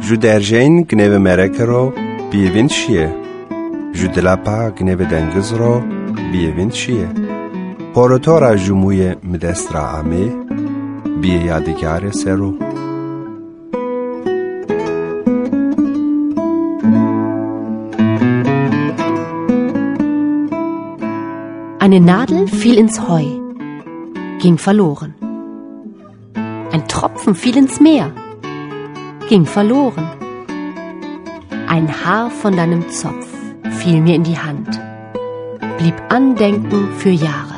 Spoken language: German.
جو درجین گنو مرکه رو بیوین چیه؟ جو دلپا گنو دنگز رو بیوین چیه؟ پورتورا جموی مدسترا آمه بیه یادگار سرو. Eine Nadel fiel ins Heu, ging verloren. Ein Tropfen fiel ins Meer, ging verloren. Ein Haar von deinem Zopf fiel mir in die Hand, blieb andenken für Jahre.